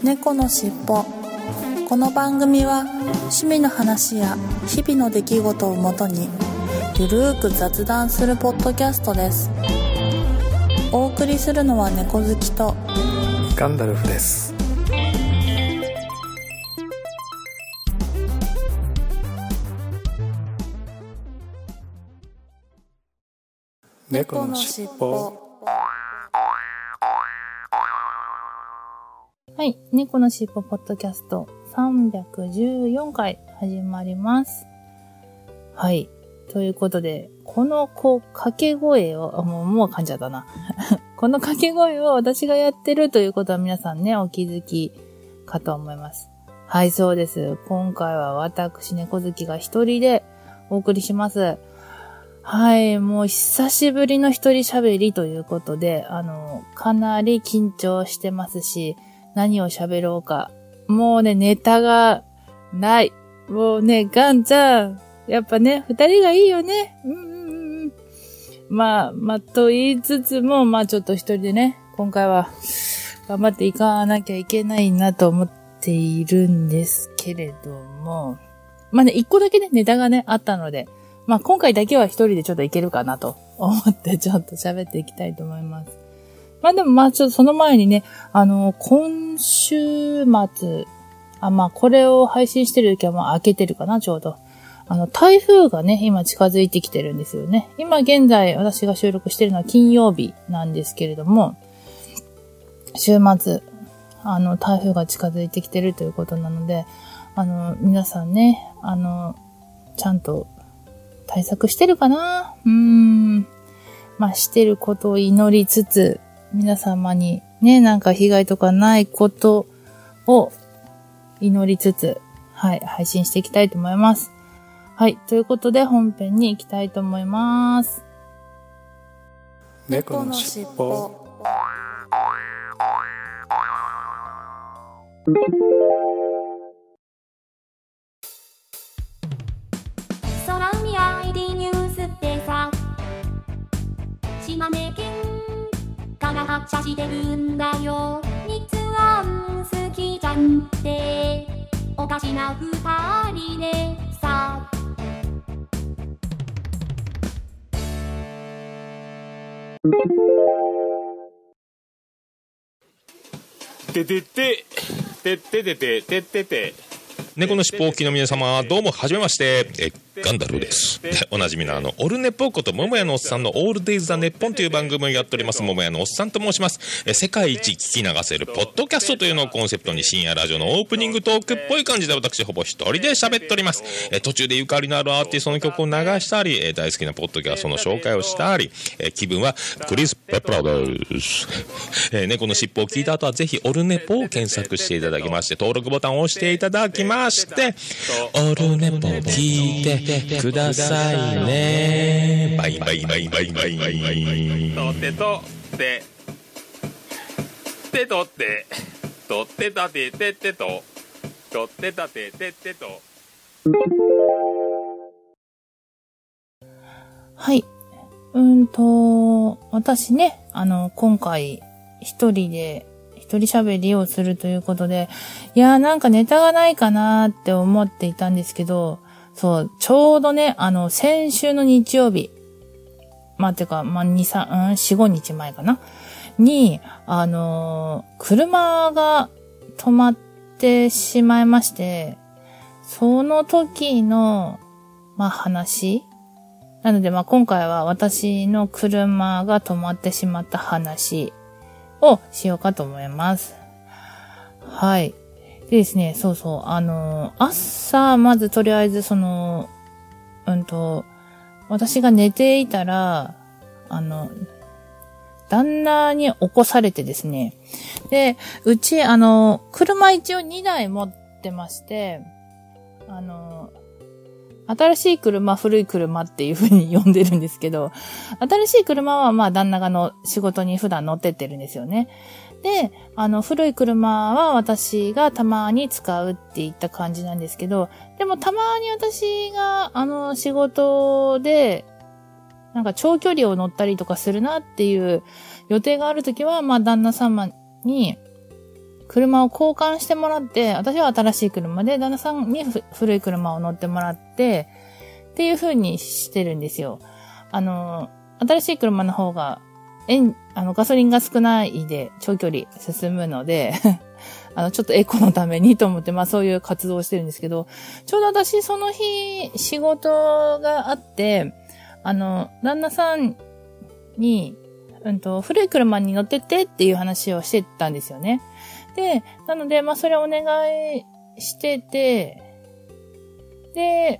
猫のしっぽ。この番組は趣味の話や日々の出来事をもとにゆるーく雑談するポッドキャストです。お送りするのは猫好きとガンダルフです。猫のしっぽ。 はい、猫のしっぽポッドキャスト314回始まります。はい、ということで、この掛け声を、もう噛んじゃったな。この掛け声を私がやってるということは皆さんね、お気づきかと思います。はい、そうです。今回は私猫好きが一人でお送りします。はい、もう久しぶりの一人喋りということで、かなり緊張してますし、何を喋ろうか。もうね、ネタがない。もうね、ガンちゃん。やっぱね、二人がいいよね。まあ、と言いつつも、ちょっと一人でね、今回は頑張っていかなきゃいけないなと思っているんですけれども。一個だけね、ネタがね、あったので、今回だけは一人でちょっといけるかなと思ってちょっと喋っていきたいと思います。でもちょっとその前にね、今週末、これを配信してる時は明けてるかな、ちょうど。台風がね、今近づいてきてるんですよね。今現在私が収録してるのは金曜日なんですけれども、週末、台風が近づいてきてるということなので、皆さんね、ちゃんと対策してるかな？してることを祈りつつ、皆様にね、なんか被害とかないことを祈りつつ、はい、配信していきたいと思います。はい、ということで本編に行きたいと思います。 猫のしっぽ。 空海 ID ニュースってさ、島根県から発車してるんだよ。日安好きじゃんっておかしな二人でさ。 てててててててててて猫のしっぽおきの皆様、どうもはじめまして、ガンダルです。おなじみのオルネポこと桃屋のおっさんのオールデイズ・ザ・ネッポンという番組をやっております桃屋のおっさんと申します。世界一聞き流せるポッドキャストというのをコンセプトに深夜ラジオのオープニングトークっぽい感じで私ほぼ一人で喋っております。途中でゆかりのあるアーティストの曲を流したり、大好きなポッドキャストの紹介をしたり、気分はクリス・ペプラです。猫のしっぽを聞いた後はぜひオルネポを検索していただきまして、登録ボタンを押していただきまして、オルネポ聞いてくださいね。バイバイバイバイバイバイ。 とってとっててとってとってたてててととってたてててと。 はい。私ね、今回一人喋りをするということで、なんかネタがないかなって思っていたんですけど、そう、ちょうどね、先週の日曜日、4、5日前かなに、車が止まってしまいまして、その時の、話なので、今回は私の車が止まってしまった話をしようかと思います。はい。でですね、朝、まずとりあえず私が寝ていたら、旦那に起こされてですね。で、うち、車一応2台持ってまして、新しい車、古い車っていう風に呼んでるんですけど、新しい車は旦那が仕事に普段乗ってってるんですよね。で、古い車は私がたまに使うっていった感じなんですけど、でもたまに私が、仕事で、なんか長距離を乗ったりとかするなっていう予定があるときは、旦那様に、 車を交換してもらって、私は新しい車で、旦那さんに古い車を乗ってもらって、っていう風にしてるんですよ。新しい車の方が、ガソリンが少ないで長距離進むので、ちょっとエコのためにと思って、そういう活動をしてるんですけど、ちょうど私その日仕事があって、旦那さんに、古い車に乗ってってっていう話をしてたんですよね。で、なので、それお願いしてて、で、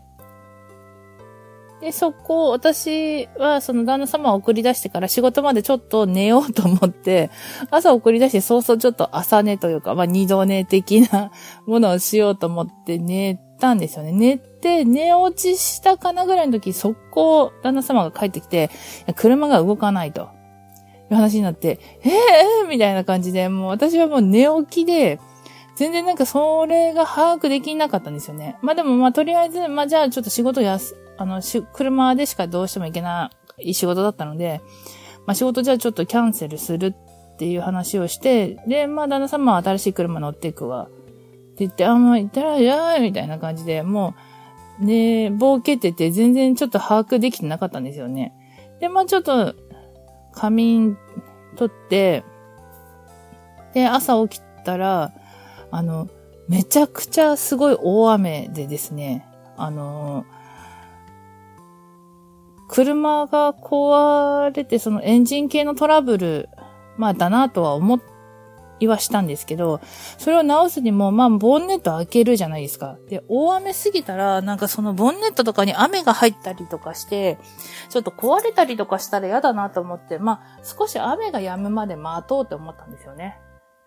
そこ、私はその旦那様を送り出してから仕事までちょっと寝ようと思って、朝送り出して早々ちょっと朝寝というか、二度寝的なものをしようと思って寝たんですよね。寝て、寝落ちしたかなぐらいの時、速攻旦那様が帰ってきて、車が動かないという話になって、みたいな感じで、もう私はもう寝起きで、全然それが把握できなかったんですよね。でもとりあえず、じゃあちょっと仕事車でしかどうしても行けない仕事だったので、仕事じゃあちょっとキャンセルするっていう話をして、で、旦那様は新しい車乗っていくわ。って言って、もう行ってらっしゃいみたいな感じで、もう、ね、ぼーけてて全然ちょっと把握できてなかったんですよね。で、ちょっと、仮眠取って、で、朝起きたら、めちゃくちゃすごい大雨でですね、車が壊れて、そのエンジン系のトラブル、だなとは思いはしたんですけど、それを直すにも、ボンネット開けるじゃないですか。で、大雨すぎたら、そのボンネットとかに雨が入ったりとかして、ちょっと壊れたりとかしたら嫌だなと思って、少し雨が止むまで待とうと思ったんですよね。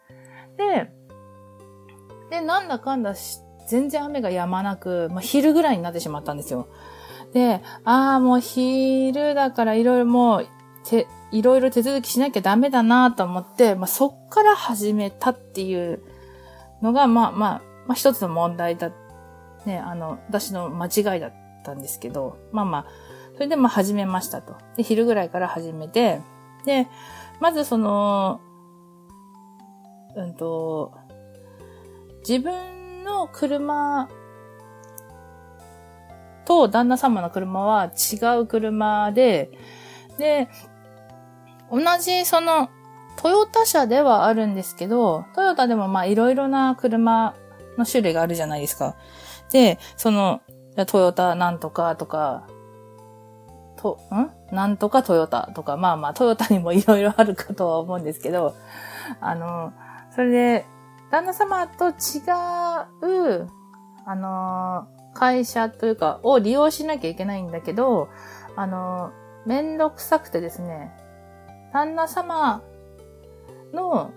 で、なんだかんだ全然雨が止まなく、昼ぐらいになってしまったんですよ。で、もう昼だからいろいろ手続きしなきゃダメだなと思って、そっから始めたっていうのが、一つの問題だ、ね、私の間違いだったんですけど、それで始めましたと。で、昼ぐらいから始めて、で、まず自分の車と旦那様の車は違う車で、同じトヨタ車ではあるんですけど、トヨタでもいろいろな車の種類があるじゃないですか。で、トヨタなんとかとか、なんとかトヨタとか、トヨタにもいろいろあるかとは思うんですけど、それで、旦那様と違う、会社というか、を利用しなきゃいけないんだけど、めんどくさくてですね、旦那様の、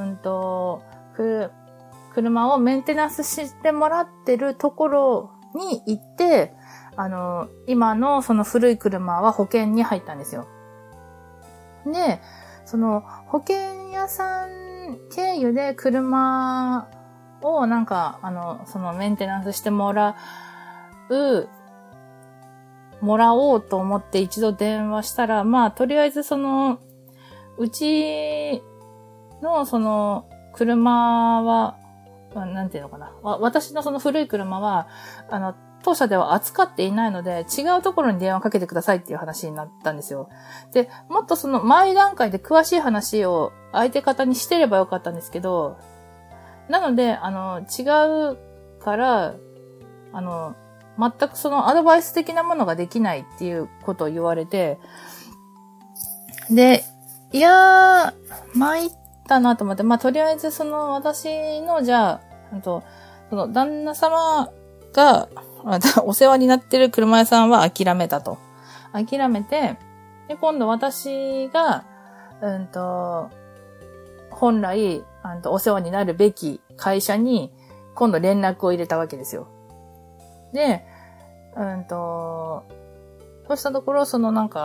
車をメンテナンスしてもらってるところに行って、今のその古い車は保険に入ったんですよ。で、保険屋さん経由で車をメンテナンスしてもらおうと思って一度電話したら、とりあえずうちの車は、なんていうのかな。私の古い車は、当社では扱っていないので、違うところに電話かけてくださいっていう話になったんですよ。で、もっと前段階で詳しい話を相手方にしてればよかったんですけど、なので、違うから、全くアドバイス的なものができないっていうことを言われて、で、いやー、参ったなと思って、とりあえず私の、じゃあ、旦那様が、お世話になってる車屋さんは諦めたと。諦めて、で、今度私が、本来、お世話になるべき会社に、今度連絡を入れたわけですよ。で、そうしたところ、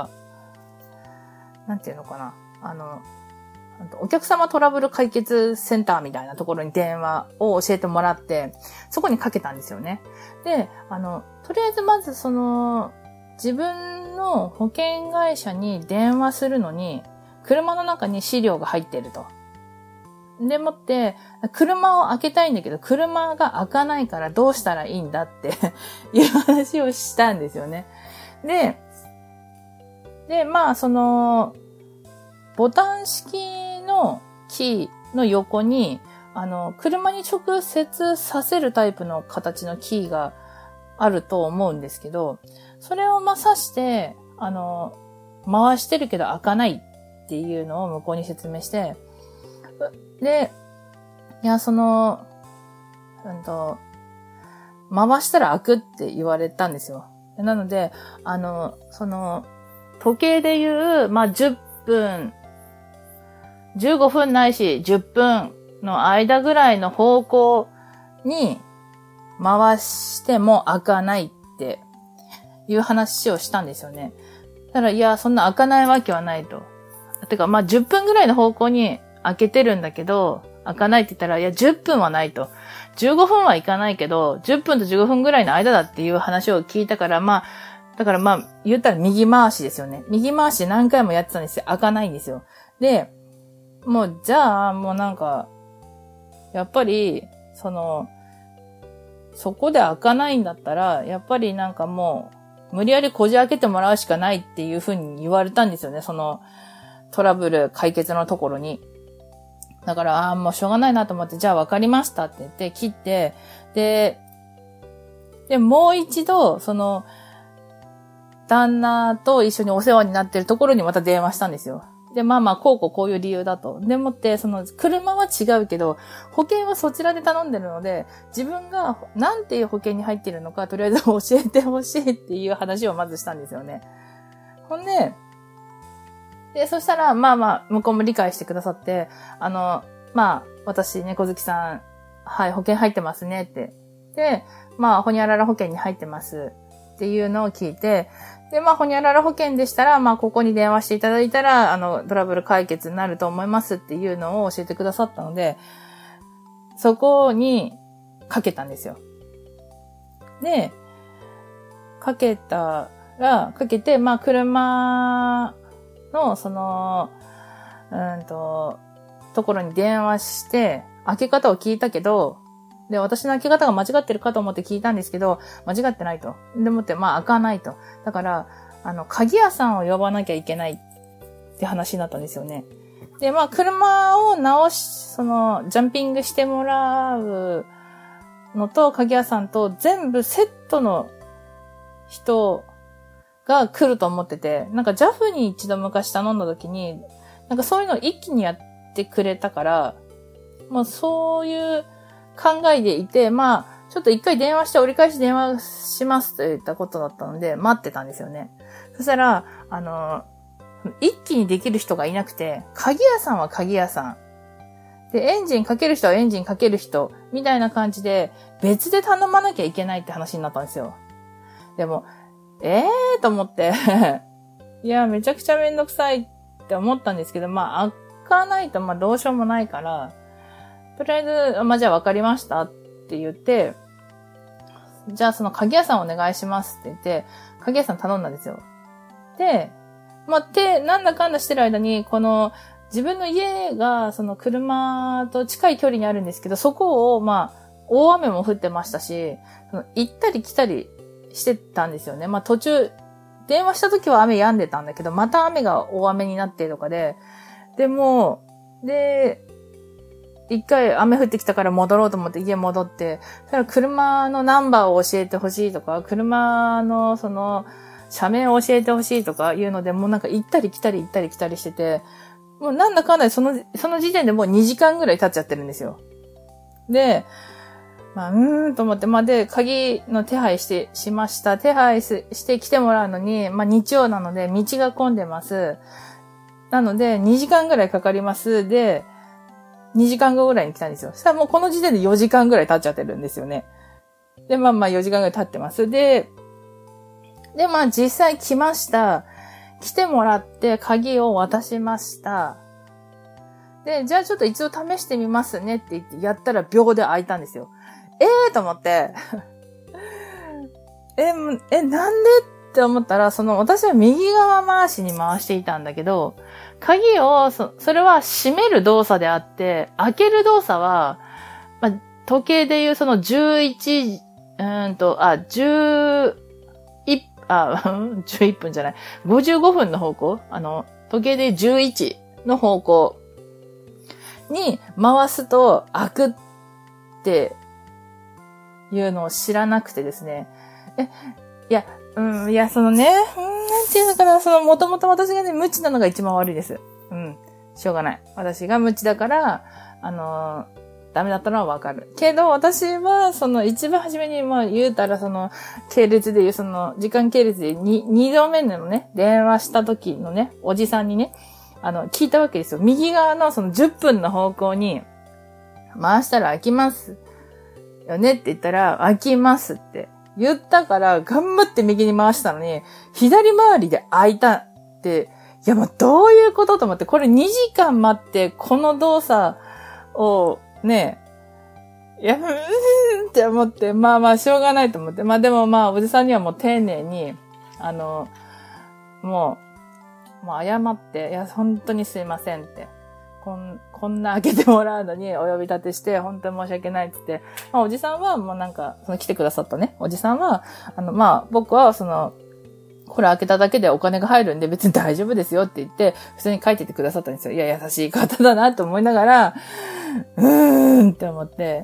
なんていうのかな。お客様トラブル解決センターみたいなところに電話を教えてもらって、そこにかけたんですよね。で、とりあえずまず自分の保険会社に電話するのに、車の中に資料が入っていると。 でもって、車を開けたいんだけど、車が開かないからどうしたらいいんだっていう話をしたんですよね。で、まあ、ボタン式のキーの横に、車に直接させるタイプの形のキーがあると思うんですけど、それを刺して、回してるけど開かないっていうのを向こうに説明して、で、いや、回したら開くって言われたんですよ。なので、時計で言う、10分、15分ないし10分の間ぐらいの方向に回しても開かないっていう話をしたんですよね。だから、いや、そんな開かないわけはないと。てか、10分ぐらいの方向に開けてるんだけど、開かないって言ったら、いや、10分はないと。15分はいかないけど、10分と15分ぐらいの間だっていう話を聞いたから、だから言ったら右回しですよね。右回しで何回もやってたんですよ。開かないんですよ。で、じゃあ、やっぱり、そこで開かないんだったら、やっぱり無理やりこじ開けてもらうしかないっていう風に言われたんですよね。トラブル解決のところに。だから、もうしょうがないなと思って、じゃあ分かりましたって言って切って、で、もう一度、旦那と一緒にお世話になってるところにまた電話したんですよ。で、こういう理由だと。でもって、車は違うけど、保険はそちらで頼んでるので、自分が何ていう保険に入ってるのか、とりあえず教えてほしいっていう話をまずしたんですよね。ほんで、そしたら、向こうも理解してくださって、私、猫好きさん、はい、保険入ってますねって。で、ホニャララ保険に入ってますっていうのを聞いて、で、ホニャララ保険でしたら、ここに電話していただいたら、トラブル解決になると思いますっていうのを教えてくださったので、そこにかけたんですよ。で、かけて、車の、ところに電話して、開け方を聞いたけど、で、私の開け方が間違ってるかと思って聞いたんですけど、間違ってないと。でもって、開かないと。だから、鍵屋さんを呼ばなきゃいけないって話になったんですよね。で、車を直し、ジャンピングしてもらうのと、鍵屋さんと全部セットの人が来ると思ってて、JAF に一度昔頼んだ時に、そういうのを一気にやってくれたから、そういう考えでいて、ちょっと一回電話して折り返し電話しますと言ったことだったので、待ってたんですよね。そしたら、一気にできる人がいなくて、鍵屋さんは鍵屋さん。で、エンジンかける人はエンジンかける人、みたいな感じで、別で頼まなきゃいけないって話になったんですよ。でも、と思って、いや、めちゃくちゃめんどくさいって思ったんですけど、開かないとどうしようもないから、とりあえず、じゃあ分かりましたって言って、じゃあその鍵屋さんお願いしますって言って、鍵屋さん頼んだんですよ。で、なんだかんだしてる間に、自分の家が、車と近い距離にあるんですけど、そこを、大雨も降ってましたし、行ったり来たりしてたんですよね。途中、電話した時は雨止んでたんだけど、また雨が大雨になってとかで、一回雨降ってきたから戻ろうと思って家戻って、そしたら車のナンバーを教えてほしいとか、車の社名を教えてほしいとかいうので、もう行ったり来たりしてて、もうなんだかんだその時点でもう2時間ぐらい経っちゃってるんですよ。で、と思って、で、鍵の手配しました。手配して来てもらうのに、日曜なので道が混んでます。なので、2時間ぐらいかかります。で、2時間後ぐらいに来たんですよ。そしたらもうこの時点で4時間ぐらい経っちゃってるんですよね。で、4時間ぐらい経ってます。で、実際来ました。来てもらって鍵を渡しました。で、じゃあちょっと一度試してみますねって言ってやったら秒で開いたんですよ。と思って。なんでっって思ったら、私は右側回しに回していたんだけど、鍵を、それは閉める動作であって、開ける動作は、まあ、時計でいう11、11分じゃない。55分の方向時計で11の方向に回すと開くっていうのを知らなくてですね。なんていうのかな、もともと私がね、無知なのが一番悪いです。しょうがない。私が無知だから、ダメだったのはわかる。けど、私は、一番初めに、言うたら、系列でいう、時間系列で2度目のね、電話した時のね、おじさんにね、聞いたわけですよ。右側の10分の方向に、回したら開きますよねって言ったら、開きますって言ったから、頑張って右に回したのに、左回りで開いたって、いやもうどういうことと思って、これ2時間待って、この動作を、ねえ、って思って、しょうがないと思って。でもおじさんにはもう丁寧に、もう謝って、いや、本当にすいませんって。こんな開けてもらうのにお呼び立てして、本当に申し訳ないって言って、おじさんはもう来てくださったね。おじさんは、僕はこれ開けただけでお金が入るんで別に大丈夫ですよって言って、普通に書いててくださったんですよ。いや、優しい方だなと思いながら、って思って。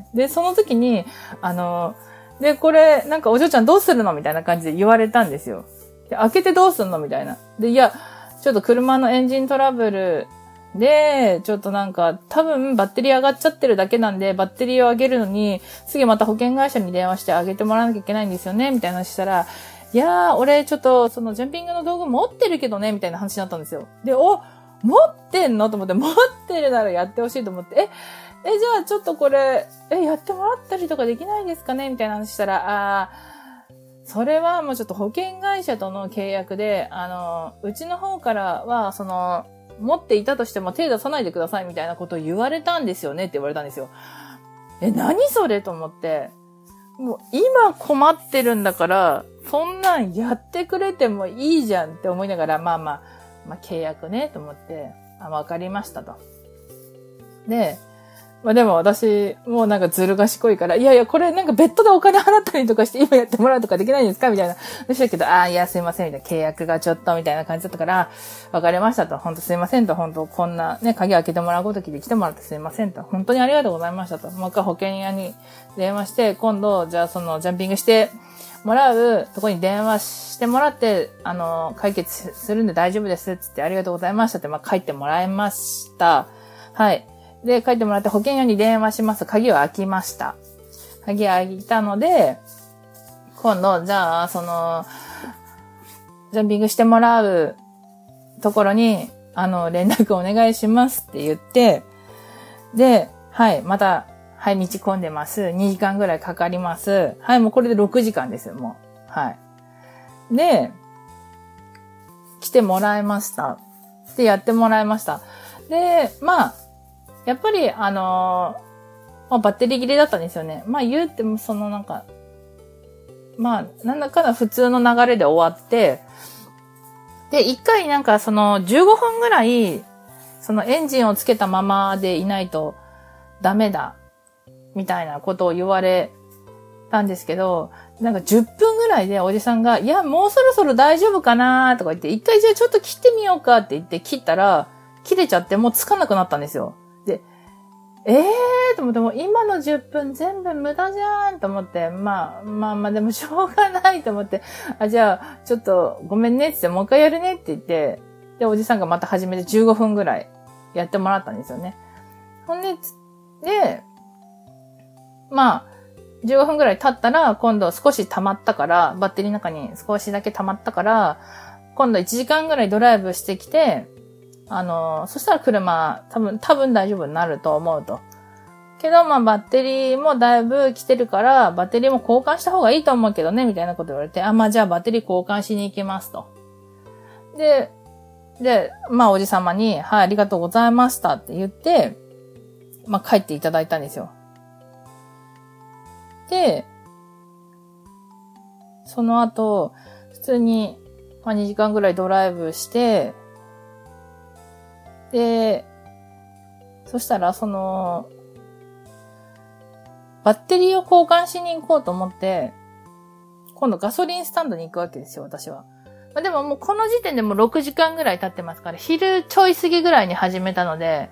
で、その時に、これ、お嬢ちゃんどうするのみたいな感じで言われたんですよ。で、開けてどうすんのみたいな。で、いや、ちょっと車のエンジントラブルで、ちょっと多分バッテリー上がっちゃってるだけなんで、バッテリーを上げるのに、次また保険会社に電話して上げてもらわなきゃいけないんですよねみたいな話したら、いやー、俺ちょっとジャンピングの道具持ってるけどねみたいな話になったんですよ。で、持ってんのと思って、持ってるならやってほしいと思って、じゃあちょっとこれ、やってもらったりとかできないですかねみたいな話したら、それはもうちょっと保険会社との契約で、うちの方からは、持っていたとしても手出さないでくださいみたいなことを言われたんですよねって言われたんですよ。何それと思って。もう今困ってるんだから、そんなんやってくれてもいいじゃんって思いながら、契約ねと思って、わかりましたと。で、でも私、もうずる賢いから、いや、これベッドでお金払ったりとかして今やってもらうとかできないんですかみたいな。でしたけど、いや、すいません、みたいな。契約がちょっと、みたいな感じだったから、わかりましたと。本当すいませんと。本当こんなね、鍵開けてもらうごときで来てもらってすいませんと。本当にありがとうございましたと。もう一回保険屋に電話して、今度、じゃあジャンピングしてもらうとこに電話してもらって、解決するんで大丈夫です。つってありがとうございましたって、書いてもらいました。はい。で、書いてもらって保険屋に電話します。鍵は開きました。鍵開いたので、今度、じゃあ、ジャンピングしてもらうところに、連絡お願いしますって言って、で、はい、また、はい、道混んでます。2時間ぐらいかかります。はい、もうこれで6時間ですよ、もう。はい。で、来てもらいました。で、やってもらいました。で、やっぱり、バッテリー切れだったんですよね。言うても、なんだかんだ普通の流れで終わって、で、一回15分ぐらい、エンジンをつけたままでいないとダメだ、みたいなことを言われたんですけど、10分ぐらいでおじさんが、いや、もうそろそろ大丈夫かなとか言って、一回じゃあちょっと切ってみようかって言って切ったら、切れちゃってもうつかなくなったんですよ。で、と思って、もう今の10分全部無駄じゃんと思って、でもしょうがないと思って、じゃあ、ちょっとごめんねって言って、もう一回やるねって言って、で、おじさんがまた始めて15分ぐらいやってもらったんですよね。ほんで、15分ぐらい経ったら、今度少し溜まったから、バッテリーの中に少しだけ溜まったから、今度1時間ぐらいドライブしてきて、そしたら車、多分大丈夫になると思うと。けど、バッテリーもだいぶ来てるから、バッテリーも交換した方がいいと思うけどね、みたいなこと言われて、じゃあバッテリー交換しに行きますと。で、おじさまに、はい、ありがとうございましたって言って、帰っていただいたんですよ。で、その後、普通に、まあ2時間ぐらいドライブして、で、そしたらバッテリーを交換しに行こうと思って、今度ガソリンスタンドに行くわけですよ、私は。まあ、でももうこの時点でもう6時間ぐらい経ってますから、昼ちょい過ぎぐらいに始めたので、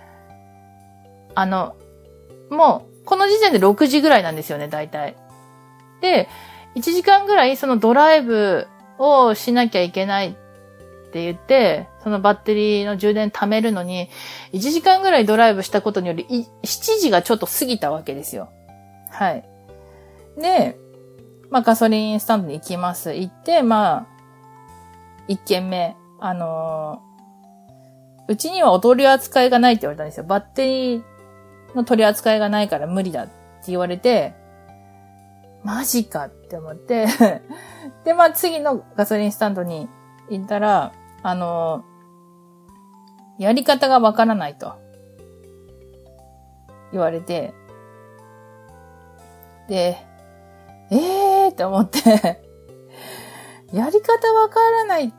もう、この時点で6時ぐらいなんですよね、大体。で、1時間ぐらいそのドライブをしなきゃいけないって言って、そのバッテリーの充電貯めるのに、1時間ぐらいドライブしたことにより、7時がちょっと過ぎたわけですよ。はい。で、まあガソリンスタンドに行きます。行って、まあ、1軒目、うちにはお取り扱いがないって言われたんですよ。バッテリーの取り扱いがないから無理だって言われて、マジかって思って、で、まあ次のガソリンスタンドに行ったら、やり方がわからないと言われて、で、って思って、やり方わからないって、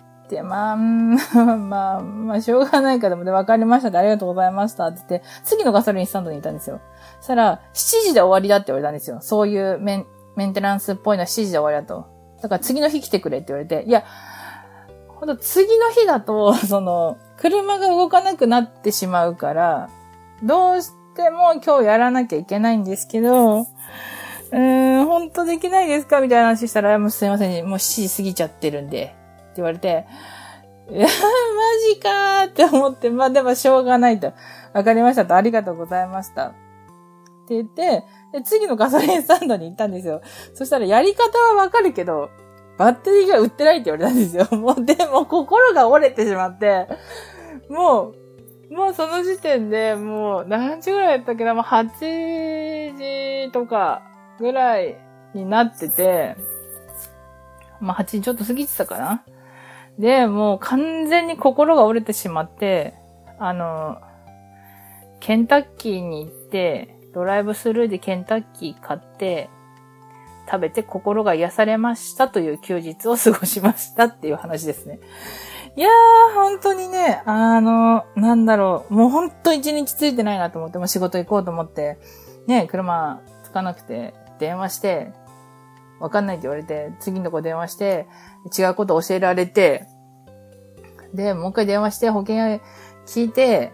まあ、しょうがないからでわかりましたってありがとうございましたって言って、次のガソリンスタンドにいたんですよ。そしたら、7時で終わりだって言われたんですよ。そういうメンテナンスっぽいのは7時で終わりだと。だから次の日来てくれって言われて、いや、ほんと次の日だと、車が動かなくなってしまうから、どうしても今日やらなきゃいけないんですけど、本当できないですかみたいな話したら、もうすいません、もう7時過ぎちゃってるんで、って言われて、マジかーって思って、まあでもしょうがないと。わかりましたと、ありがとうございました。って言って、で、次のガソリンスタンドに行ったんですよ。そしたらやり方はわかるけど、バッテリーが売ってないって言われたんですよ。もう、でも心が折れてしまって、もうその時点でもう何時ぐらいだったっけな、もう8時とかぐらいになってて、まあ8時ちょっと過ぎてたかな。で、もう完全に心が折れてしまって、ケンタッキーに行って、ドライブスルーでケンタッキー買って、食べて心が癒されましたという休日を過ごしましたっていう話ですね。いやー、本当にね、なんだろう、もう本当一日ついてないなと思って、もう仕事行こうと思って、ね、車つかなくて、電話して、わかんないって言われて、次のとこ電話して、違うこと教えられて、で、もう一回電話して保険屋聞いて、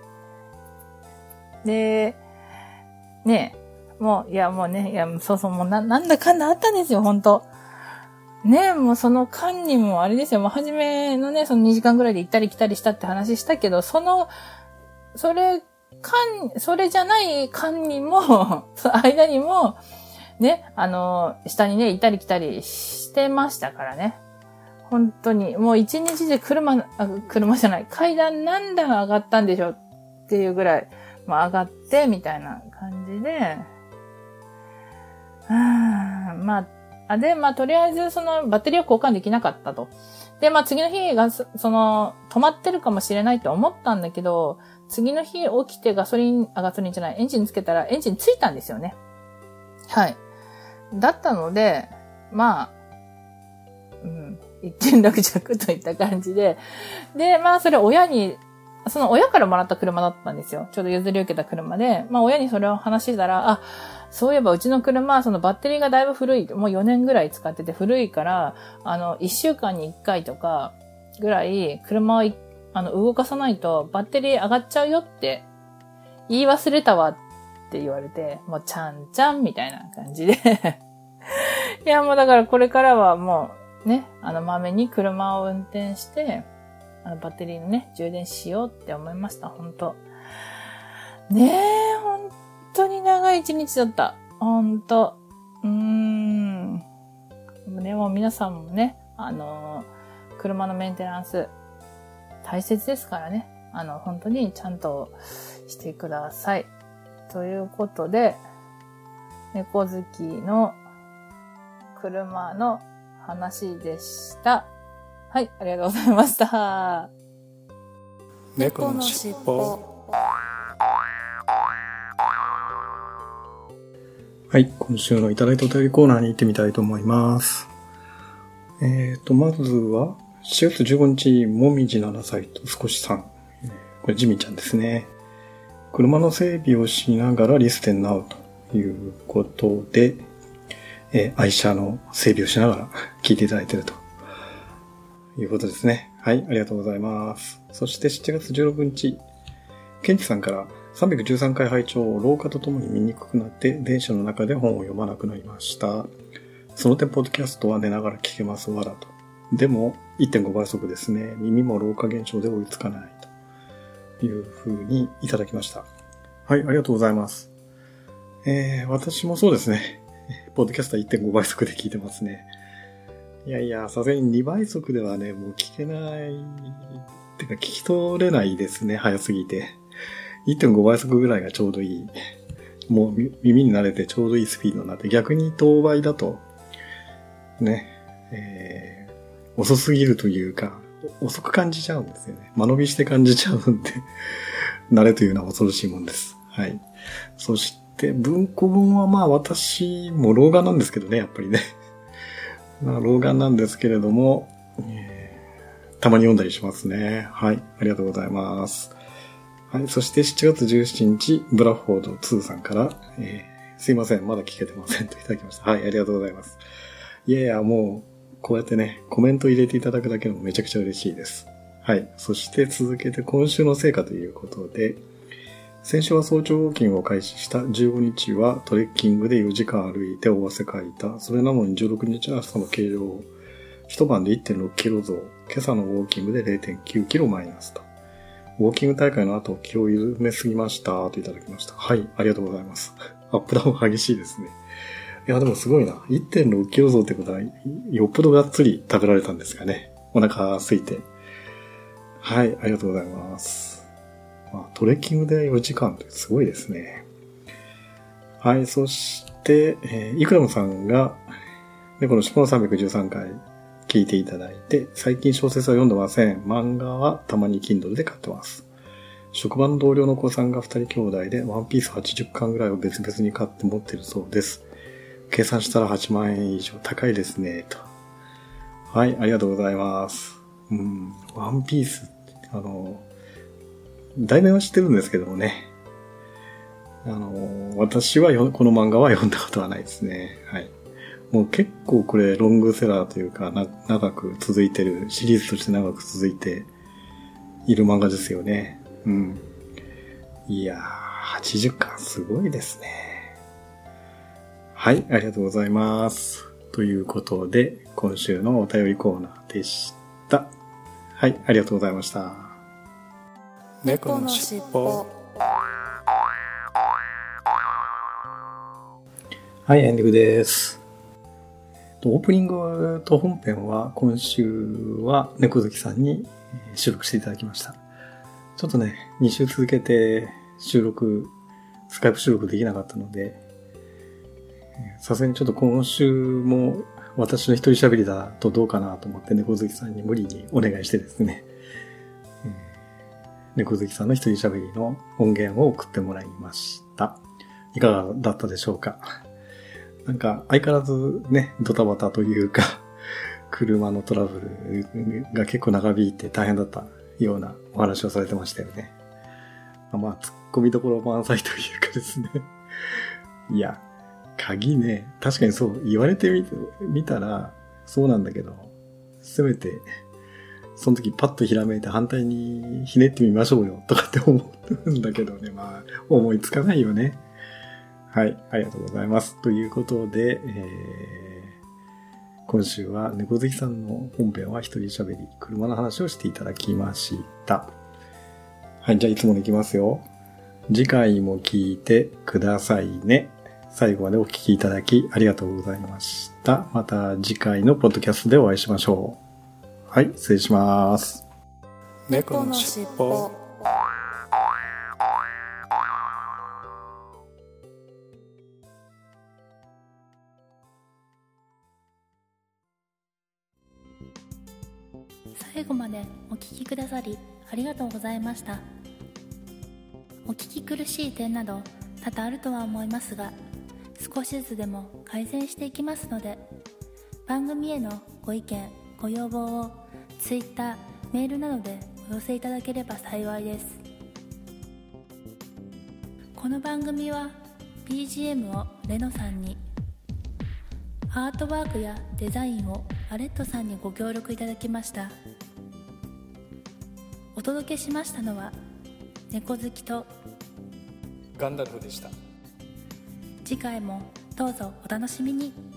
で、ね、もうね、そう、もうなんだかんだあったんですよ、ほんと。ね、もうその間にもあれですよ、もう初めのね、その2時間ぐらいで行ったり来たりしたって話したけど、それじゃない間にも、その間にも、ね、下にね、行ったり来たりしてましたからね。本当に、もう一日で車じゃない、階段何段上がったんでしょっていうぐらい、まあ上がって、みたいな感じで、まあ、とりあえずそのバッテリーを交換できなかったと。で、まあ次の日が、止まってるかもしれないと思ったんだけど、次の日起きてエンジンつけたらエンジンついたんですよね。はい。だったので、まあ、一件落着といった感じで、で、まあそれ親からもらった車だったんですよ。ちょうど譲り受けた車で、まあ親にそれを話したら、そういえばうちの車はそのバッテリーがだいぶ古い、もう4年ぐらい使ってて古いから、1週間に1回とかぐらい車を動かさないとバッテリー上がっちゃうよって言い忘れたわって言われて、もうちゃんちゃんみたいな感じで。いやもうだからこれからはもうね、まめに車を運転して、バッテリーのね、充電しようって思いました、ほんと。ねえ、本当に長い一日だった。ほんと。でもね、もう皆さんもね、車のメンテナンス、大切ですからね。本当にちゃんとしてください。ということで、猫好きの車の話でした。はい、ありがとうございました。 猫のしっぽ。 はい、今週のいただいたお便りコーナーに行ってみたいと思います。 まずは、4月15日、もみじ7歳と少しさん。これジミちゃんですね。車の整備をしながらリステンナウということで、愛車の整備をしながら聞いていただいているということですね。はい、ありがとうございます。そして7月16日、ケンチさんから313回拝聴、老化とともに見にくくなって電車の中で本を読まなくなりました。その点ポッドキャストは寝ながら聞けますわらと。でも 1.5 倍速ですね。耳も老化現象で追いつかないという風にいただきました。はい、ありがとうございます。私もそうですね。ポッドキャストは 1.5 倍速で聞いてますね。いやいや、さすがに2倍速ではね、もう聞けない、てか聞き取れないですね、早すぎて。1.5 倍速ぐらいがちょうどいい。もう耳に慣れてちょうどいいスピードになって、逆に等倍だと、ね、遅すぎるというか、遅く感じちゃうんですよね。間延びして感じちゃうんで、慣れというのは恐ろしいもんです。はい。そして、文庫本はまあ私も老眼なんですけどね、やっぱりね。まあ老眼なんですけれども、たまに読んだりしますね。はい。ありがとうございます。はい。そして7月17日、ブラフォード2さんから、すいません、まだ聞けてませんといただきました。はい。ありがとうございます。いやいや、もう、こうやってね、コメント入れていただくだけでもめちゃくちゃ嬉しいです。はい。そして続けて今週の成果ということで、先週は早朝ウォーキングを開始した15日はトレッキングで4時間歩いて大汗かいた。それなのに16日は朝の計量を一晩で 1.6 キロ増。今朝のウォーキングで 0.9 キロマイナスと。ウォーキング大会の後気を緩めすぎましたといただきました。はい、ありがとうございます。アップダウン激しいですね。いや、でもすごいな。1.6 キロ増ってことはよっぽどがっつり食べられたんですかね。お腹空いて。はい、ありがとうございます。トレッキングで4時間ってすごいですね。はい、そして、イクラムさんが、この尻尾の313回聞いていただいて、最近小説は読んでません。漫画はたまに Kindle で買ってます。職場の同僚の子さんが2人兄弟で、ワンピース80巻ぐらいを別々に買って持ってるそうです。計算したら8万円以上高いですね、と。はい、ありがとうございます。ワンピース、題名は知ってるんですけどもね。私はこの漫画は読んだことはないですね。はい。もう結構これロングセラーというか、長く続いてる、シリーズとして長く続いている漫画ですよね。いやー、80巻すごいですね。はい、ありがとうございます。ということで、今週のお便りコーナーでした。はい、ありがとうございました。 猫のしっぽ。 はい、エンディングです。オープニングと本編は今週は猫好きさんに収録していただきました。ちょっとね、2週続けてスカイプ収録できなかったので、さすがにちょっと今週も私の一人喋りだとどうかなと思って猫好きさんに無理にお願いしてですね、猫好きさんの一人喋りの音源を送ってもらいました。いかがだったでしょうか。なんか相変わらずね、ドタバタというか、車のトラブルが結構長引いて大変だったようなお話をされてましたよね。まあ、突っ込みどころ満載というかですね。いや、鍵ね、確かにそう言われてみたらそうなんだけど、せめて、その時パッとひらめいて反対にひねってみましょうよとかって思うんだけどね。まあ、思いつかないよね。はい、ありがとうございます。ということで、今週は猫好きさんの本編は一人喋り、車の話をしていただきました。はい、じゃあいつものいきますよ。次回も聞いてくださいね。最後までお聞きいただきありがとうございました。また次回のポッドキャストでお会いしましょう。はい、失礼します。 猫のしっぽ。 最後までお聞きくださりありがとうございました。お聞き苦しい点など多々あるとは思いますが、少しずつでも改善していきますので、 番組へのご意見ご要望を Twitter、メールなどでお寄せいただければ幸いです。この番組は BGM をレノさんに、アートワークやデザインをアレットさんにご協力いただきました。お届けしましたのは猫好きとガンダルフでした。 次回もどうぞお楽しみに。